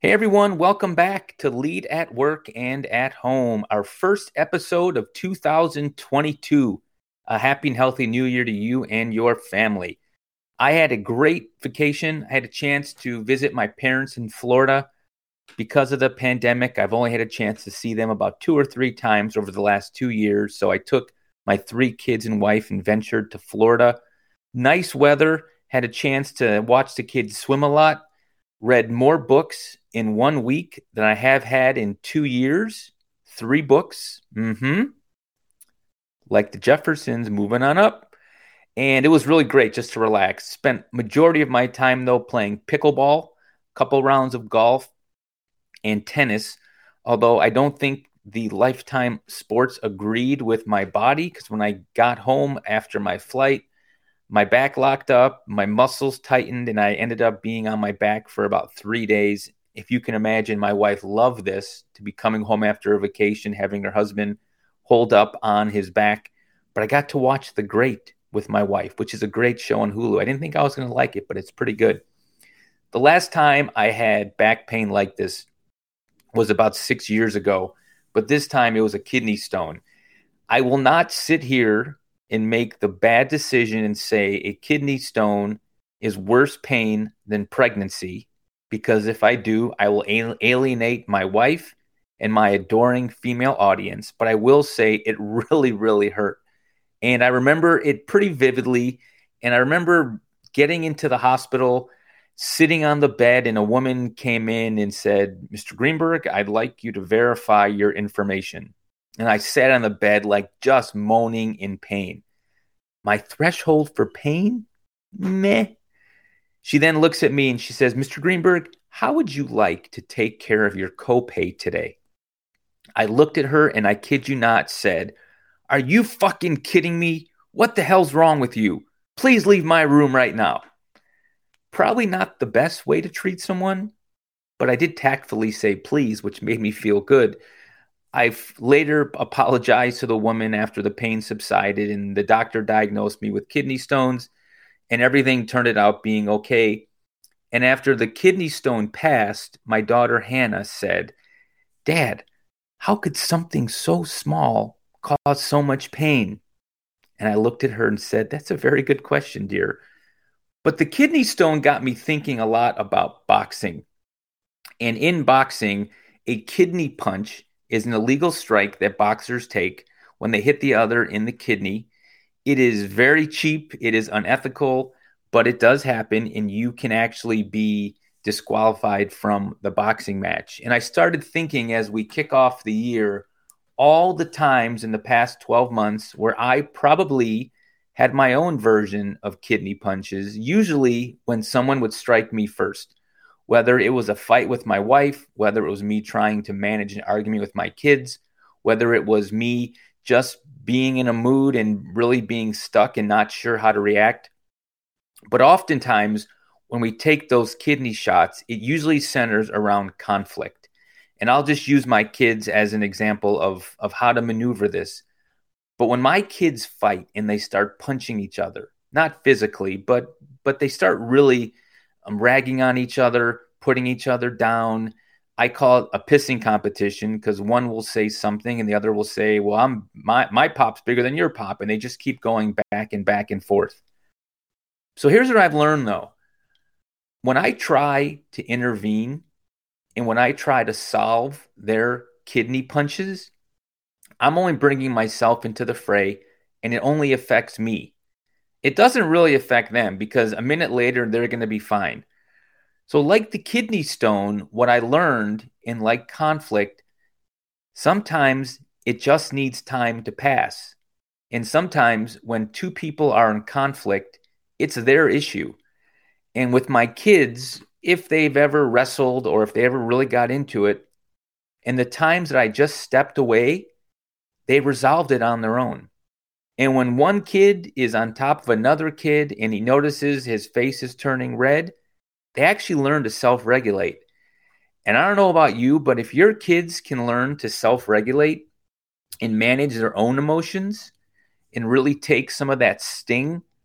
Hey everyone, welcome back to Lead at Work and at Home, our first episode of 2022. A happy and healthy new year to you and your family. I had a great vacation. I had a chance to visit my parents in Florida. Because of the pandemic, I've only had a chance to see them about 2 or 3 times over the last 2 years. So I took my 3 kids and wife and ventured to Florida. Nice weather, had a chance to watch the kids swim a lot. Read more books in 1 week than I have had in 2 years. 3 books. Like the Jeffersons, moving on up. And it was really great just to relax. Spent majority of my time, though, playing pickleball, a couple rounds of golf, and tennis. Although I don't think the Lifetime Sports agreed with my body, because when I got home after my flight, my back locked up, my muscles tightened, and I ended up being on my back for about 3 days. If you can imagine, my wife loved this, to be coming home after a vacation, having her husband hold up on his back. But I got to watch The Great with my wife, which is a great show on Hulu. I didn't think I was going to like it, but it's pretty good. The last time I had back pain like this was about 6 years ago, but this time it was a kidney stone. I will not sit here and make the bad decision and say a kidney stone is worse pain than pregnancy, because if I do, I will alienate my wife and my adoring female audience. But I will say it really, really hurt. And I remember it pretty vividly. And I remember getting into the hospital, sitting on the bed, and a woman came in and said, "Mr. Greenberg, I'd like you to verify your information." And I sat on the bed, like just moaning in pain. My threshold for pain? Meh. She then looks at me and she says, "Mr. Greenberg, how would you like to take care of your copay today?" I looked at her and I kid you not said, "Are you fucking kidding me? What the hell's wrong with you? Please leave my room right now." Probably not the best way to treat someone, but I did tactfully say please, which made me feel good. I later apologized to the woman after the pain subsided, and the doctor diagnosed me with kidney stones, and everything turned out being okay. And after the kidney stone passed, my daughter Hannah said, "Dad, how could something so small cause so much pain?" And I looked at her and said, "That's a very good question, dear." But the kidney stone got me thinking a lot about boxing. And in boxing, a kidney punch is an illegal strike that boxers take when they hit the other in the kidney. It is very cheap, it is unethical, but it does happen, and you can actually be disqualified from the boxing match. And I started thinking, as we kick off the year, all the times in the past 12 months where I probably had my own version of kidney punches, usually when someone would strike me first. Whether it was a fight with my wife, whether it was me trying to manage an argument with my kids, whether it was me just being in a mood and really being stuck and not sure how to react. But oftentimes, when we take those kidney shots, it usually centers around conflict. And I'll just use my kids as an example of how to maneuver this. But when my kids fight and they start punching each other, not physically, but they start really ragging on each other, putting each other down. I call it a pissing competition, because one will say something and the other will say, "Well, my pop's bigger than your pop," and they just keep going back and forth. So here's what I've learned, though. When I try to intervene and when I try to solve their kidney punches, I'm only bringing myself into the fray, and it only affects me. It doesn't really affect them, because a minute later, they're going to be fine. So like the kidney stone, what I learned in like conflict, sometimes it just needs time to pass. And sometimes when two people are in conflict, it's their issue. And with my kids, if they've ever wrestled or if they ever really got into it, and the times that I just stepped away, they resolved it on their own. And when one kid is on top of another kid and he notices his face is turning red, they actually learn to self-regulate. And I don't know about you, but if your kids can learn to self-regulate and manage their own emotions and really take some of that sting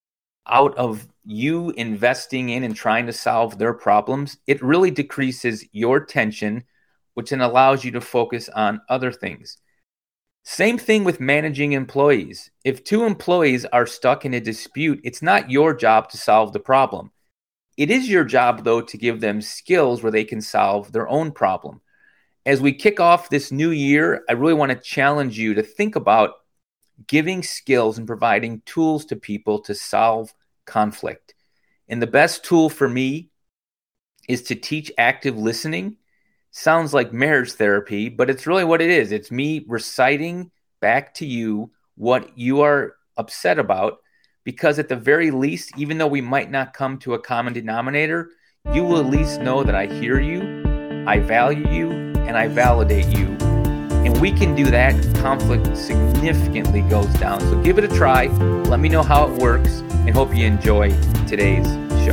out of you investing in and trying to solve their problems, it really decreases your tension, which then allows you to focus on other things. Same thing with managing employees. If two employees are stuck in a dispute, it's not your job to solve the problem. It is your job, though, to give them skills where they can solve their own problem. As we kick off this new year, I really want to challenge you to think about giving skills and providing tools to people to solve conflict. And the best tool for me is to teach active listening. Sounds like marriage therapy, but it's really what it is. It's me reciting back to you what you are upset about, because at the very least, even though we might not come to a common denominator, you will at least know that I hear you, I value you, and I validate you. And we can do that, conflict significantly goes down. So give it a try. Let me know how it works, and hope you enjoy today's show.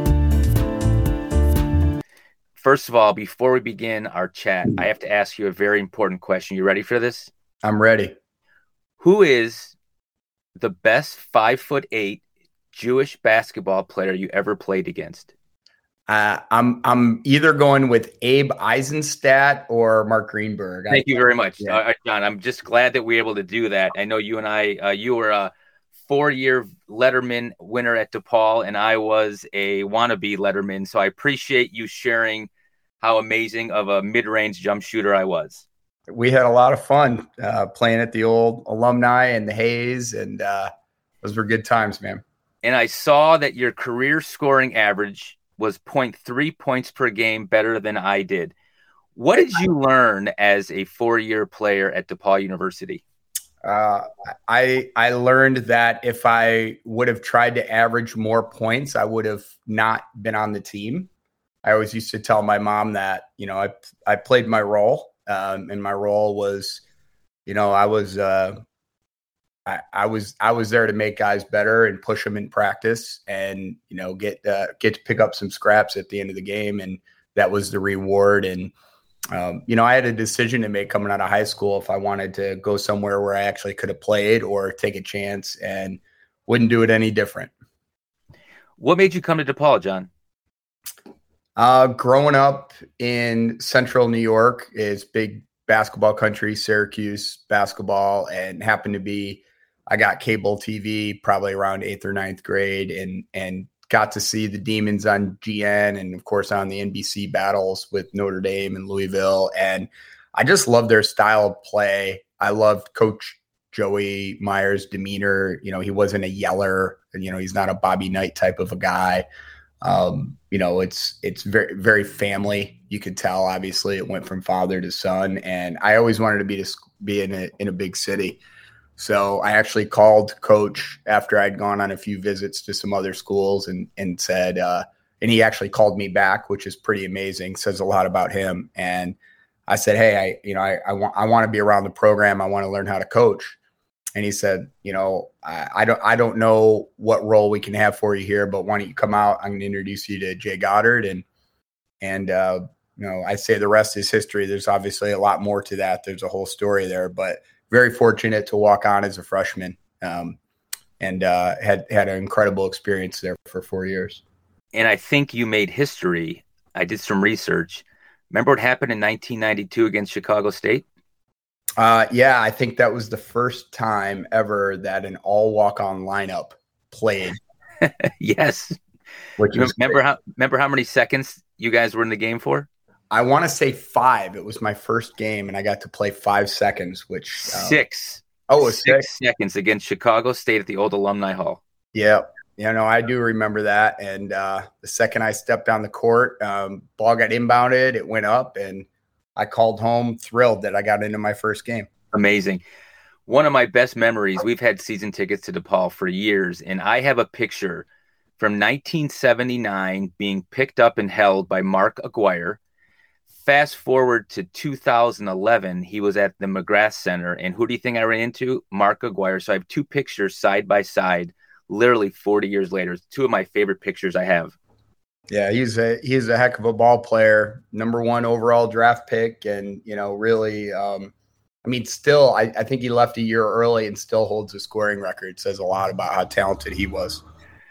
First of all, before we begin our chat, I have to ask you a very important question. You ready for this? I'm ready. Who is the best 5'8" Jewish basketball player you ever played against? I'm either going with Abe Eisenstadt or Mark Greenberg. Thank you very much, John. I'm just glad that we were able to do that. I know you and I, you were a 4-year Letterman winner at DePaul, and I was a wannabe Letterman. So I appreciate you sharing how amazing of a mid-range jump shooter I was. We had a lot of fun playing at the old Alumni and the Hayes, and those were good times, man. And I saw that your career scoring average was 0.3 points per game better than I did. What did you learn as a 4-year player at DePaul University? I learned that if I would have tried to average more points, I would have not been on the team. I always used to tell my mom that, I played my role, and my role was, I was there to make guys better and push them in practice, and get to pick up some scraps at the end of the game, and that was the reward. And I had a decision to make coming out of high school if I wanted to go somewhere where I actually could have played or take a chance, and wouldn't do it any different. What made you come to DePaul, John? Growing up in central New York is big basketball country, Syracuse basketball, and happened to be, I got cable TV probably around 8th or 9th grade, and got to see the Demons on GN, and of course on the NBC battles with Notre Dame and Louisville. And I just loved their style of play. I loved Coach Joey Meyer's demeanor. He wasn't a yeller, and he's not a Bobby Knight type of a guy. It's very, very family. You could tell, obviously it went from father to son, and I always wanted to be in a big city. So I actually called Coach after I'd gone on a few visits to some other schools, and said, and he actually called me back, which is pretty amazing. Says a lot about him. And I said, hey, I want to be around the program. I want to learn how to coach. And he said, I don't know what role we can have for you here, but why don't you come out? I'm going to introduce you to Jay Goddard. And I say the rest is history. There's obviously a lot more to that. There's a whole story there, but very fortunate to walk on as a freshman, and had an incredible experience there for 4 years. And I think you made history. I did some research. Remember what happened in 1992 against Chicago State? Yeah, I think that was the first time ever that an all walk-on lineup played. Yes. Remember how many seconds you guys were in the game for? I want to say 5. It was my first game, and I got to play 5 seconds, which 6. Oh, it was 6 seconds against Chicago State at the old Alumni Hall. Yeah. I do remember that. And the second I stepped on the court, ball got inbounded, it went up, and I called home thrilled that I got into my first game. Amazing. One of my best memories, we've had season tickets to DePaul for years, and I have a picture from 1979 being picked up and held by Mark Aguirre. Fast forward to 2011, he was at the McGrath Center, and who do you think I ran into? Mark Aguirre. So I have 2 pictures side by side, literally 40 years later. It's 2 of my favorite pictures I have. Yeah, he's a heck of a ball player, number 1 overall draft pick, and really, still, I think he left a year early and still holds a scoring record. Says a lot about how talented he was.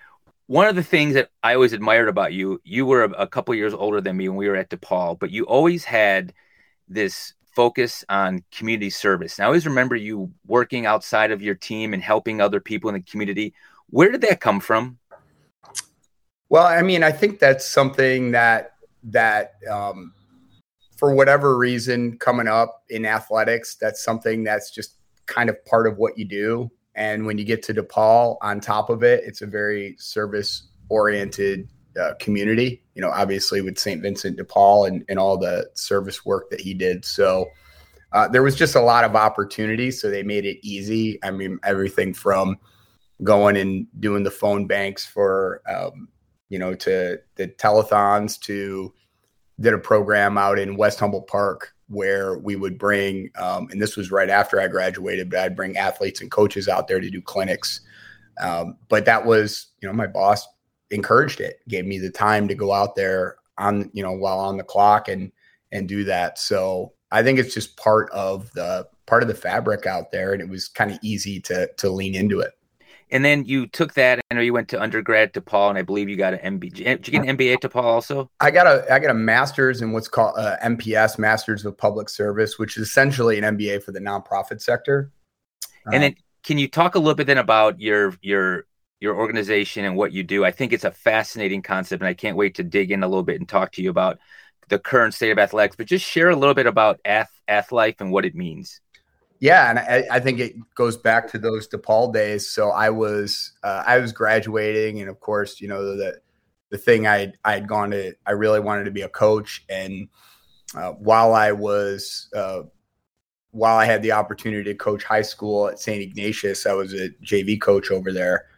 One of the things that I always admired about you, you were a couple years older than me when we were at DePaul, but you always had this focus on community service. And I always remember you working outside of your team and helping other people in the community. Where did that come from? Well, I mean, I think that's something that for whatever reason, coming up in athletics, that's something that's just kind of part of what you do. And when you get to DePaul, on top of it, it's a very service-oriented community. You know, obviously with St. Vincent de Paul and all the service work that he did. So there was just a lot of opportunities. So they made it easy. I mean, everything from going and doing the phone banks for to the telethons, to did a program out in West Humboldt Park where we would bring, and this was right after I graduated, but I'd bring athletes and coaches out there to do clinics. But that was, my boss encouraged it, gave me the time to go out there on, while on the clock and do that. So I think it's just part of the fabric out there. And it was kind of easy to lean into it. And then you took that. I know you went to undergrad to DePaul, and I believe you got an MBA. Did you get an MBA at DePaul also? I got a master's in what's called MPS, Masters of Public Service, which is essentially an MBA for the nonprofit sector. And then, can you talk a little bit then about your organization and what you do? I think it's a fascinating concept, and I can't wait to dig in a little bit and talk to you about the current state of athletics. But just share a little bit about Athlife and what it means. Yeah, and I think it goes back to those DePaul days. So I was graduating, and of course, the thing I'd gone to, I really wanted to be a coach. And while I had the opportunity to coach high school at St. Ignatius, I was a JV coach over there.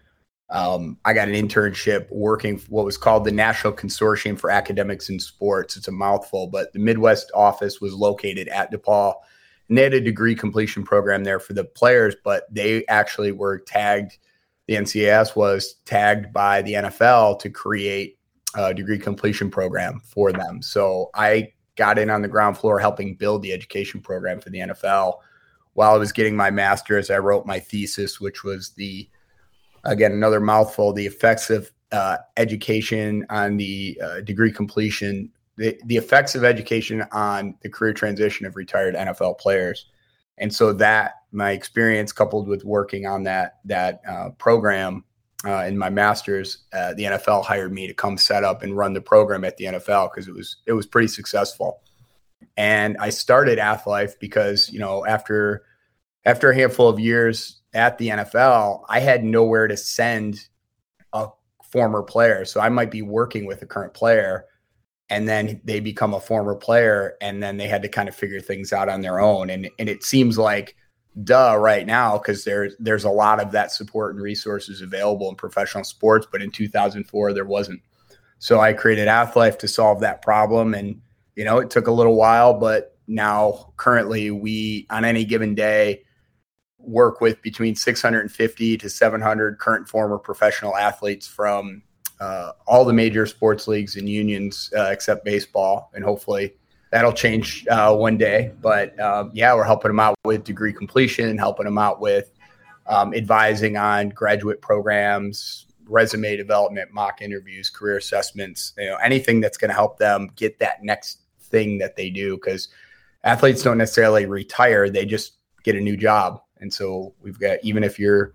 I got an internship working for what was called the National Consortium for Academics in Sports. It's a mouthful, but the Midwest office was located at DePaul. And they had a degree completion program there for the players, but they actually were tagged. The NCAS was tagged by the NFL to create a degree completion program for them. So I got in on the ground floor helping build the education program for the NFL. While I was getting my master's, I wrote my thesis, which was again, another mouthful, the effects of education on the degree completion, the effects of education on the career transition of retired NFL players. And so that my experience coupled with working on that program in my master's, the NFL hired me to come set up and run the program at the NFL because it was pretty successful. And I started Athlife because, after a handful of years at the NFL, I had nowhere to send a former player. So I might be working with a current player, and then they become a former player, and then they had to kind of figure things out on their own. And it seems like right now, because there's a lot of that support and resources available in professional sports, but in 2004 there wasn't. So I created Athlife to solve that problem, and it took a little while, but now currently we on any given day work with between 650 to 700 current former professional athletes from all the major sports leagues and unions except baseball, and hopefully that'll change one day. But we're helping them out with degree completion, helping them out with advising on graduate programs, resume development, mock interviews, career assessments, anything that's going to help them get that next thing that they do, because athletes don't necessarily retire, they just get a new job. And so we've got, even if you're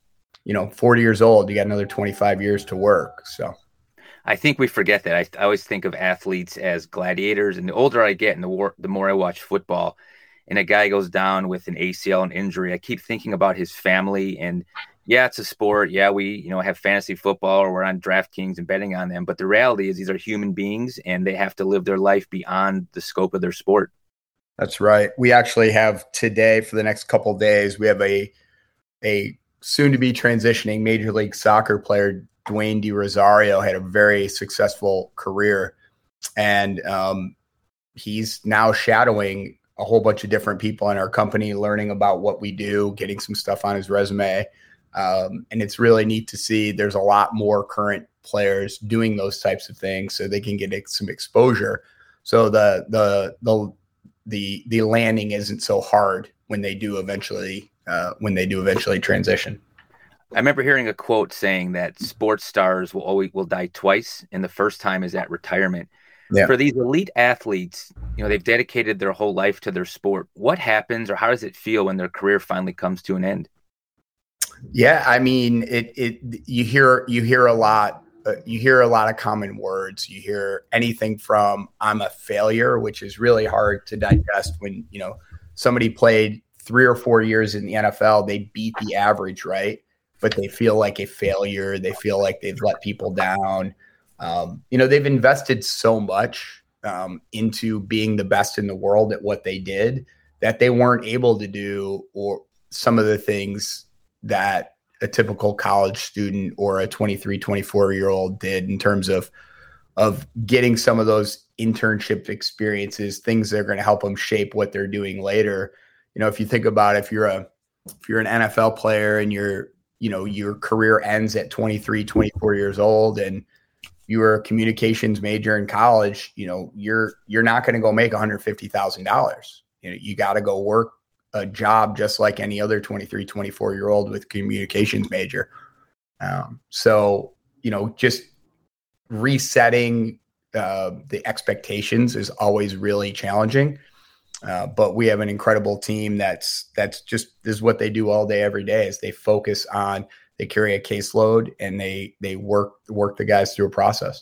40 years old, you got another 25 years to work. So I think we forget that. I always think of athletes as gladiators, and the older I get and the more I watch football, and a guy goes down with an ACL and injury, I keep thinking about his family. And yeah, it's a sport. Yeah, we have fantasy football, or we're on DraftKings and betting on them. But the reality is these are human beings, and they have to live their life beyond the scope of their sport. That's right. We actually have today, for the next couple of days, we have a soon-to-be transitioning Major League Soccer player, Dwayne De Rosario, had a very successful career, and he's now shadowing a whole bunch of different people in our company, learning about what we do, getting some stuff on his resume, and it's really neat to see. There's a lot more current players doing those types of things, so they can get some exposure. So the landing isn't so hard when they do eventually transition. I remember hearing a quote saying that sports stars will die twice, and the first time is at retirement. Yeah. For these elite athletes, they've dedicated their whole life to their sport. What happens, or how does it feel when their career finally comes to an end? Yeah, I mean, you hear a lot. You hear a lot of common words. You hear anything from "I'm a failure," which is really hard to digest when somebody played 3 or 4 years in the NFL. They beat the average, right? But they feel like a failure. They feel like they've let people down. They've invested so much into being the best in the world at what they did that they weren't able to do, or some of the things that a typical college student or a 23, 24-year-old did in terms of getting some of those internship experiences, things that are going to help them shape what they're doing later. If you think about it, if you're an NFL player and your career ends at 23, 24 years old and you were a communications major in college, you're not going to go make $150,000. You got to go work a job just like any other 23, 24-year-old with communications major. Just resetting the expectations is always really challenging. But we have an incredible team that's just, this is what they do all day, every day, is they focus on, they carry a caseload and they work the guys through a process.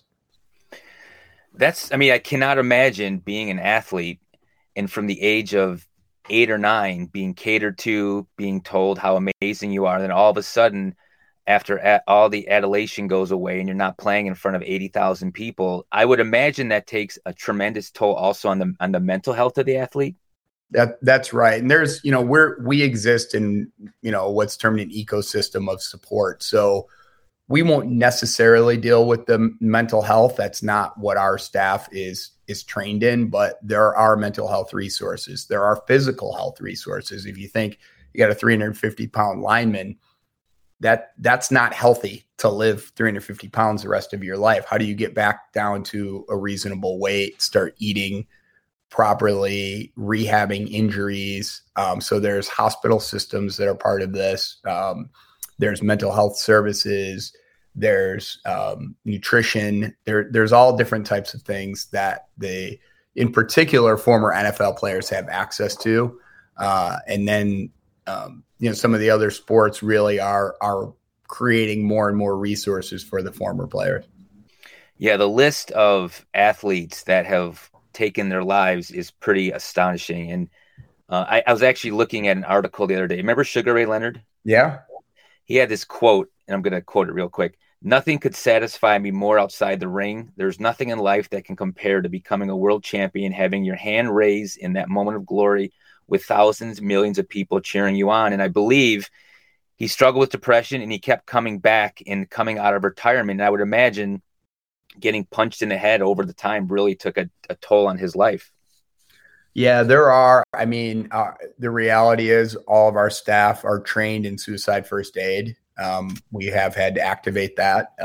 I cannot imagine being an athlete and from the age of 8 or 9 being catered to, being told how amazing you are. And then all of a sudden, after all the adulation goes away and you're not playing in front of 80,000 people, I would imagine that takes a tremendous toll also on the mental health of the athlete. That's right. And there's, we exist in, what's termed an ecosystem of support. So we won't necessarily deal with the mental health. That's not what our staff is trained in, but there are mental health resources. There are physical health resources. If you think you got a 350-pound lineman, that's not healthy to live 350 pounds the rest of your life. How do you get back down to a reasonable weight, start eating properly, rehabbing injuries? So there's hospital systems that are part of this. There's mental health services. There's nutrition. There's all different types of things that in particular, former NFL players have access to. And then, some of the other sports really are creating more and more resources for the former players. Yeah, the list of athletes that have taken their lives is pretty astonishing. And I was actually looking at an article the other day. Remember Sugar Ray Leonard? Yeah. He had this quote, and I'm going to quote it real quick. "Nothing could satisfy me more outside the ring. There's nothing in life that can compare to becoming a world champion, having your hand raised in that moment of glory with thousands, millions of people cheering you on." And I believe he struggled with depression and he kept coming back and coming out of retirement. And I would imagine getting punched in the head over the time really took a toll on his life. Yeah, there are. The reality is all of our staff are trained in suicide first aid. We have had to activate that.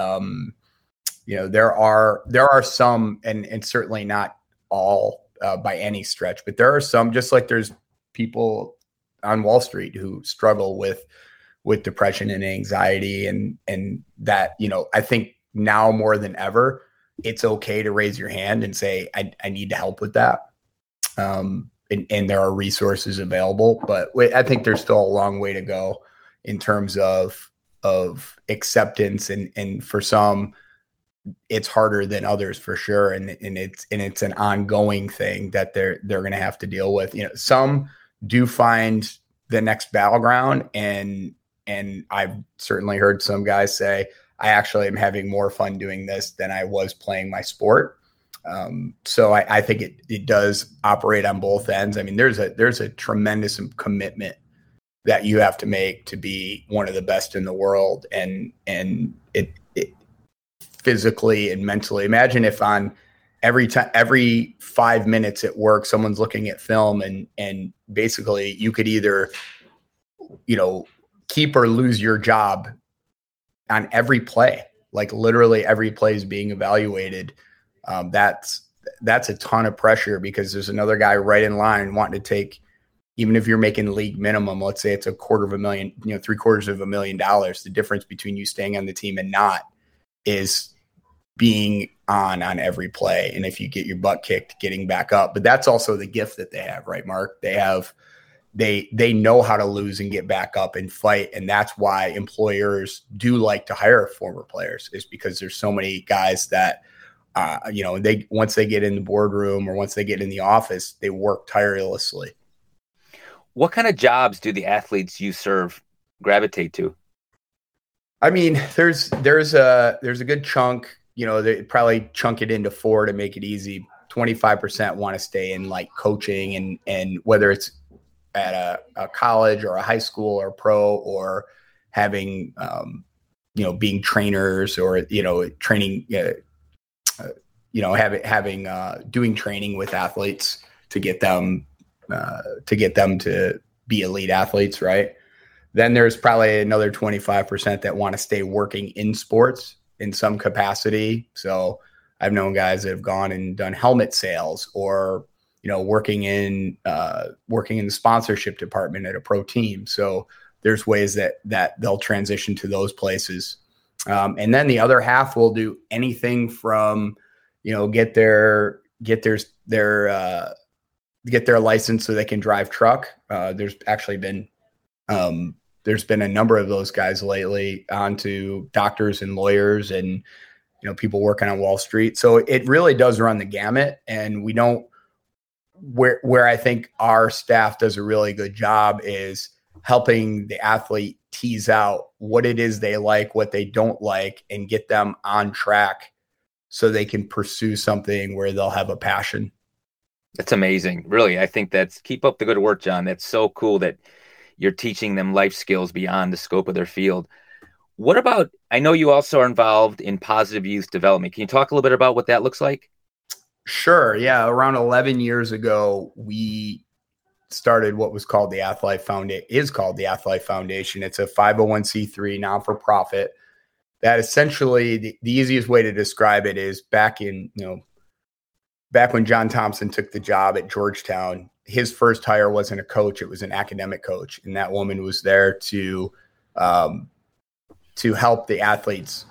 There are some, and certainly not all by any stretch, but there are some, just like there's people on Wall Street who struggle with depression and anxiety, and that, I think now more than ever, it's okay to raise your hand and say, I need to help with that. And there are resources available, but I think there's still a long way to go in terms of acceptance. And for some, it's harder than others for sure. And it's an ongoing thing that they're going to have to deal with. Some do find the next battleground, and I've certainly heard some guys say, I actually am having more fun doing this than I was playing my sport. So I think it does operate on both ends. There's a tremendous commitment that you have to make to be one of the best in the world, and it physically and mentally. Imagine if on every 5 minutes at work, someone's looking at film and basically you could either, keep or lose your job on every play. Like literally every play is being evaluated. That's a ton of pressure because there's another guy right in line wanting to take, even if you're making league minimum, let's say it's $250,000, $750,000, the difference between you staying on the team and not is being on every play. And if you get your butt kicked, getting back up. But that's also the gift that they have, right, Mark? They know how to lose and get back up and fight. And that's why employers do like to hire former players, is because there's so many guys that, once they get in the boardroom or once they get in the office, they work tirelessly. What kind of jobs do the athletes you serve gravitate to? I mean, there's a good chunk, they probably chunk it into 4 to make it easy. 25% want to stay in like coaching and whether it's at a college or a high school or pro, or having, being trainers or, training, doing training with athletes to get them to be elite athletes. Right. Then there's probably another 25% that want to stay working in sports in some capacity. So I've known guys that have gone and done helmet sales, or, working in the sponsorship department at a pro team. So there's ways that they'll transition to those places. And then the other half will do anything from, get their license so they can drive truck. There's actually been a number of those guys lately, onto doctors and lawyers and, people working on Wall Street. So it really does run the gamut. And we don't, where I think our staff does a really good job is helping the athlete tease out what it is they like, what they don't like, and get them on track so they can pursue something where they'll have a passion. That's amazing. Really, I think keep up the good work, John. That's so cool that you're teaching them life skills beyond the scope of their field. What about, I know you also are involved in positive youth development. Can you talk a little bit about what that looks like? Sure. Yeah. Around 11 years ago, we started what was called the Athlife Foundation. It's a 501c3 non-for-profit that essentially the easiest way to describe it is back when John Thompson took the job at Georgetown, his first hire wasn't a coach, it was an academic coach. And that woman was there to help the athletes,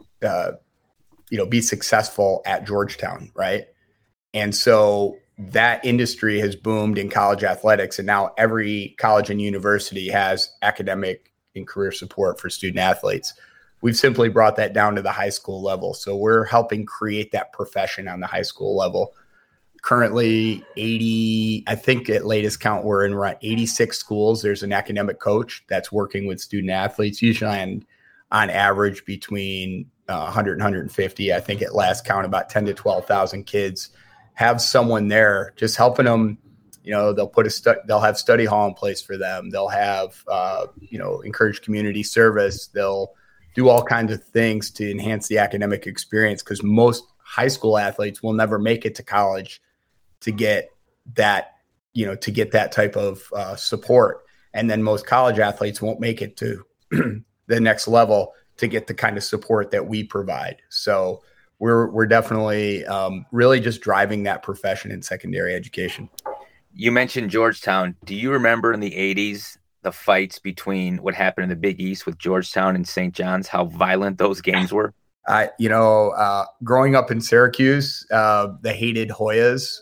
be successful at Georgetown. Right. And so that industry has boomed in college athletics. And now every college and university has academic and career support for student athletes. We've simply brought that down to the high school level. So we're helping create that profession on the high school level. Currently 80, I think at latest count, we're in around 86 schools. There's an academic coach that's working with student athletes, usually on average between 100 and 150. I think at last count, about 10 to 12,000 kids have someone there just helping them. They'll they'll have study hall in place for them. They'll have, encourage community service. They'll do all kinds of things to enhance the academic experience, because most high school athletes will never make it to college to get that, type of support. And then most college athletes won't make it to the next level to get the kind of support that we provide. So we're definitely really just driving that profession in secondary education. You mentioned Georgetown. Do you remember in the 80s, the fights between what happened in the Big East with Georgetown and St. John's, how violent those games were? Growing up in Syracuse, the hated Hoyas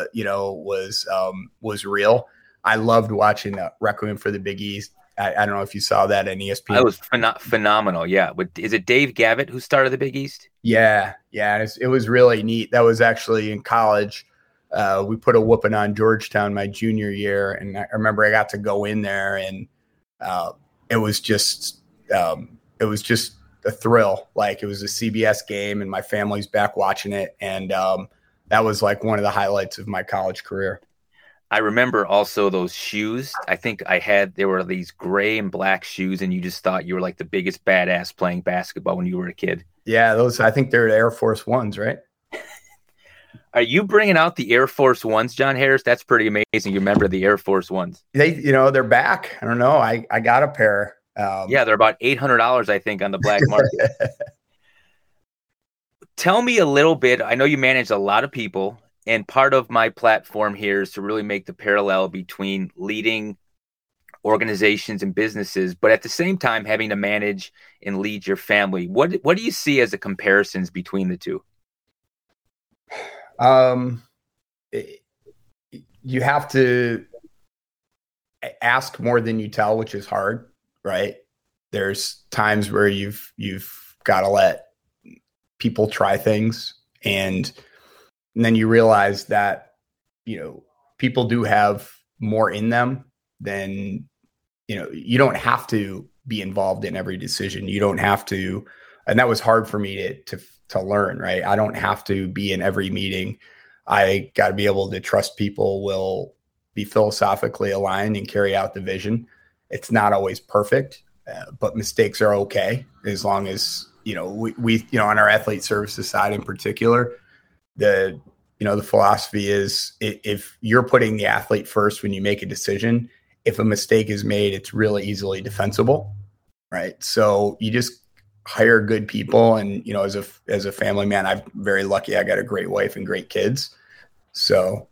was real. I loved watching Requiem for the Big East. I don't know if you saw that on ESPN. That was phenomenal. Yeah. Is it Dave Gavitt who started the Big East? Yeah. It was really neat. That was actually in college. We put a whooping on Georgetown my junior year. And I remember I got to go in there, and it was just a thrill. Like, it was a CBS game and my family's back watching it. And that was like one of the highlights of my college career. I remember also those shoes. I think there were these gray and black shoes, and you just thought you were like the biggest badass playing basketball when you were a kid. Yeah, I think they're Air Force Ones, right? Are you bringing out the Air Force Ones, John Harris? That's pretty amazing. You remember the Air Force Ones? They're back. I don't know. I got a pair. Yeah, they're about $800, I think, on the black market. Tell me a little bit. I know you manage a lot of people, And part of my platform here is to really make the parallel between leading organizations and businesses, but at the same time having to manage and lead your family. What do you see as the comparisons between the two? You have to ask more than you tell, which is hard, right? There's times where you've got to let people try things, and then you realize that, people do have more in them than, you don't have to be involved in every decision. You don't have to, and that was hard for me to learn, right? I don't have to be in every meeting. I got to be able to trust people will be philosophically aligned and carry out the vision. It's not always perfect, but mistakes are okay as long as, we on our athlete services side in particular, the philosophy is if you're putting the athlete first when you make a decision, if a mistake is made, it's really easily defensible, right? So you just hire good people. And, as a family man, I'm very lucky. I got a great wife and great kids. So,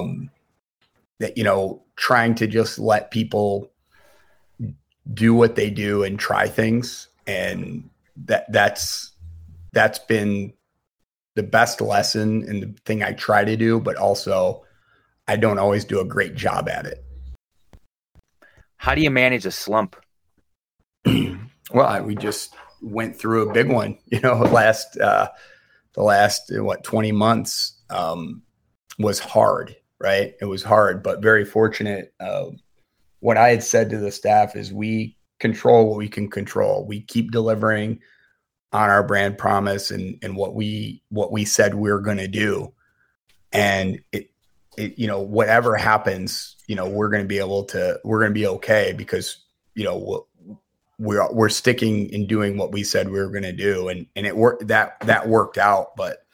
that, trying to just let people do what they do and try things. And that's been the best lesson and the thing I try to do, but also I don't always do a great job at it. How do you manage a slump? Well, we just went through a big one, the last 20 months was hard, right? It was hard, but very fortunate. What I had said to the staff is we control what we can control. We keep delivering on our brand promise and what we said we were going to do. And it, whatever happens, we're going to be okay because, we're sticking and doing what we said we were going to do. And it worked, that worked out. But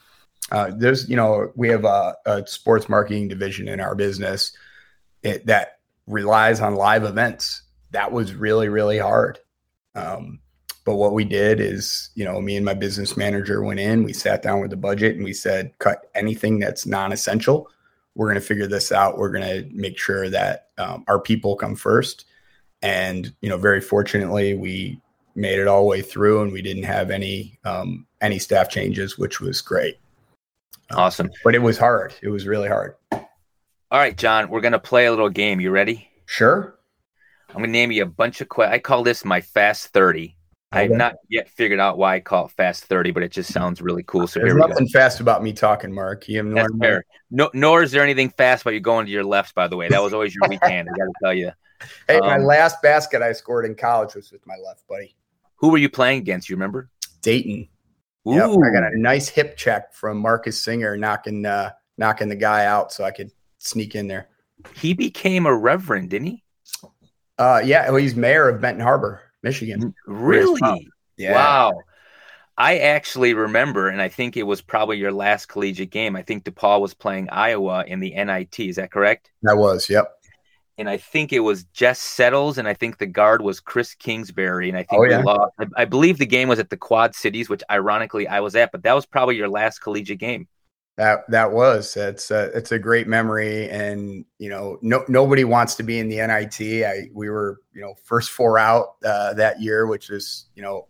we have a sports marketing division in our business that relies on live events. That was really, really hard. But what we did is, me and my business manager went in, we sat down with the budget and we said, cut anything that's non-essential. We're going to figure this out. We're going to make sure that our people come first. And, very fortunately, we made it all the way through and we didn't have any staff changes, which was great. Awesome. But it was hard. It was really hard. All right, John, we're going to play a little game. You ready? Sure. I'm going to name you a bunch of questions. I call this my Fast 30. I have not yet figured out why I call it Fast 30, but it just sounds really cool. So there's here we go. Nothing fast about me talking, Mark. That's fair. Nor is there anything fast about you going to your left, by the way. That was always your weak hand, I got to tell you. Hey, my last basket I scored in college was with my left, buddy. Who were you playing against? You remember? Dayton. Ooh. Yep, I got a nice hip check from Marcus Singer knocking the guy out so I could sneak in there. He became a reverend, didn't he? Yeah, well, he's mayor of Benton Harbor, Michigan. Really? Yeah. Wow. I actually remember, and I think it was probably your last collegiate game. I think DePaul was playing Iowa in the NIT. Is that correct? That was, yep. And I think it was Jess Settles, and I think the guard was Chris Kingsbury. And I think we lost. I believe the game was at the Quad Cities, which ironically I was at, but that was probably your last collegiate game. That was. It's a great memory, and nobody wants to be in the NIT. We were first four out that year, which is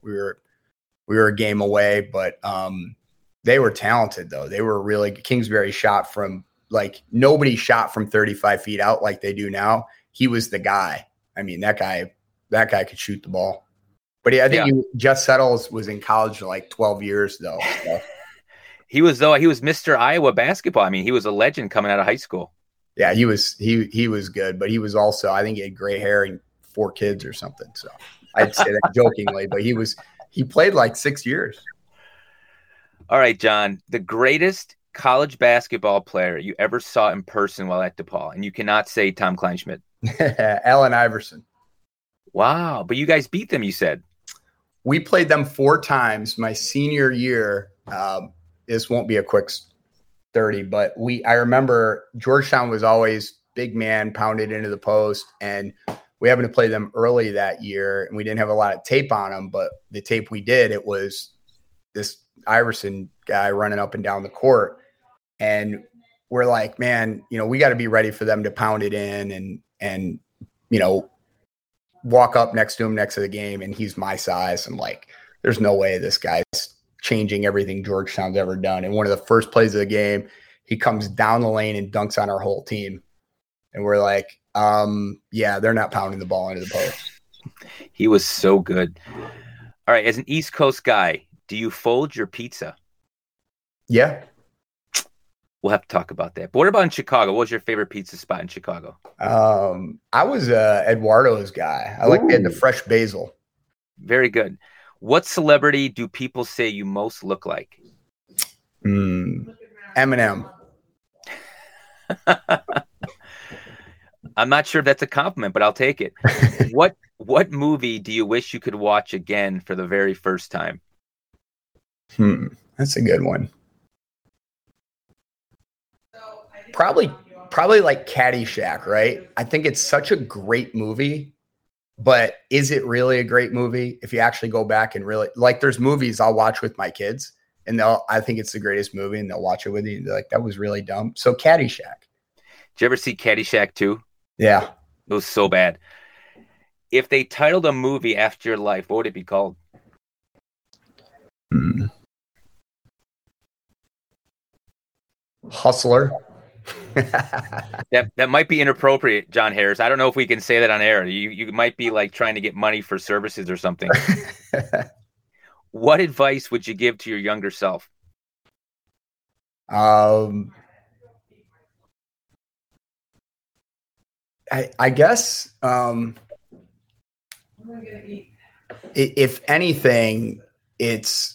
we were a game away, but they were talented though. They were really Kingsbury shot from nobody shot from 35 feet out like they do now. He was the guy. I mean, that guy could shoot the ball. But I think Jess Settles was in college for 12 years though. So. He was Mr. Iowa basketball. I mean, he was a legend coming out of high school. Yeah, he was good, but he was also, I think he had gray hair and 4 kids or something. So I'd say that jokingly, but he played 6 years. All right, John, the greatest college basketball player you ever saw in person while at DePaul, and you cannot say Tom Kleinschmidt. Allen Iverson. Wow, but you guys beat them, you said. We played them 4 times my senior year. This won't be a quick 30, but I remember Georgetown was always big man, pounded into the post, and we happened to play them early that year, and we didn't have a lot of tape on them, but the tape we did, it was this Iverson guy running up and down the court, and we're like, man, we got to be ready for them to pound it in and walk up next to him next to the game, and he's my size. I'm like, there's no way this guy's changing everything Georgetown's ever done. And one of the first plays of the game, he comes down the lane and dunks on our whole team. And we're like, yeah, they're not pounding the ball into the post. He was so good. All right, as an East Coast guy, do you fold your pizza? Yeah. We'll have to talk about that. But what about in Chicago? What was your favorite pizza spot in Chicago? I was Eduardo's guy. I like the fresh basil. Very good. What celebrity do people say you most look like? Eminem. I'm not sure if that's a compliment, but I'll take it. What movie do you wish you could watch again for the very first time? That's a good one. Probably like Caddyshack, right? I think it's such a great movie, but is it really a great movie? If you actually go back and really, like, there's movies I'll watch with my kids and I think it's the greatest movie and they'll watch it with you and they're like, that was really dumb. So Caddyshack. Did you ever see Caddyshack 2? Yeah. It was so bad. If they titled a movie after your life, what would it be called? Hustler. That might be inappropriate, John Harris. I don't know if we can say that on air. You might be like trying to get money for services or something. What advice would you give to your younger self? I guess if anything, it's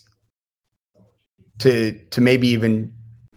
to maybe even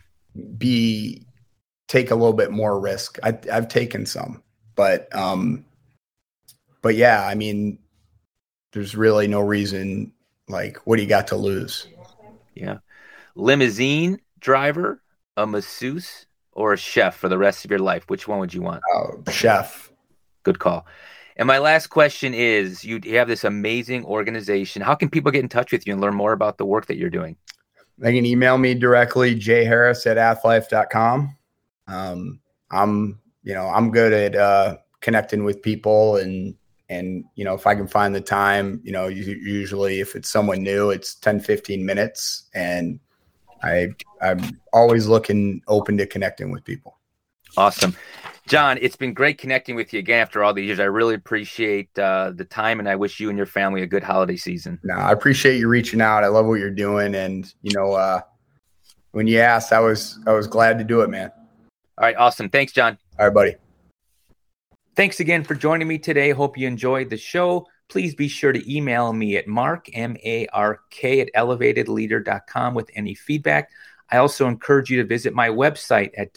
take a little bit more risk. I've taken some, but yeah, I mean, there's really no reason. Like, what do you got to lose? Yeah. Limousine driver, a masseuse, or a chef for the rest of your life? Which one would you want? Chef. Good call. And my last question is, you have this amazing organization. How can people get in touch with you and learn more about the work that you're doing? They can email me directly, jharris@athlife.com. I'm good at connecting with people and if I can find the time, usually if it's someone new, it's 10, 15 minutes. And I'm always open to connecting with people. Awesome. John, it's been great connecting with you again after all these years. I really appreciate the time, and I wish you and your family a good holiday season. No, I appreciate you reaching out. I love what you're doing. And, when you asked, I was glad to do it, man. All right. Awesome. Thanks, John. All right, buddy. Thanks again for joining me today. Hope you enjoyed the show. Please be sure to email me at mark, M-A-R-K, @elevatedleader.com with any feedback. I also encourage you to visit my website at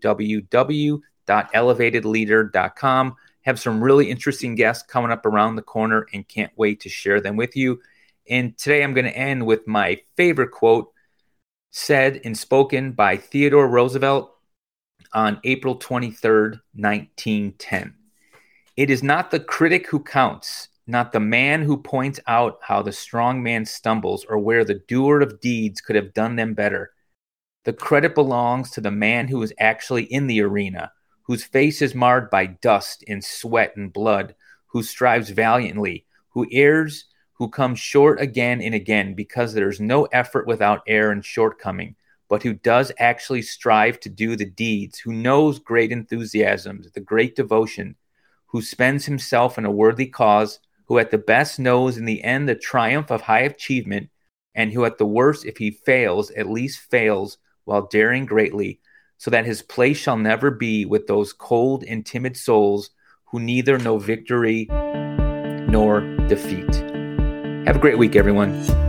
www.elevatedleader.com. Have some really interesting guests coming up around the corner and can't wait to share them with you. And today I'm going to end with my favorite quote said and spoken by Theodore Roosevelt on April 23rd, 1910. It is not the critic who counts, not the man who points out how the strong man stumbles or where the doer of deeds could have done them better. The credit belongs to the man who is actually in the arena, whose face is marred by dust and sweat and blood, who strives valiantly, who errs, who comes short again and again because there is no effort without error and shortcoming, but who does actually strive to do the deeds, who knows great enthusiasms, the great devotion, who spends himself in a worthy cause, who at the best knows in the end the triumph of high achievement, and who at the worst, if he fails, at least fails while daring greatly, so that his place shall never be with those cold and timid souls who neither know victory nor defeat. Have a great week, everyone.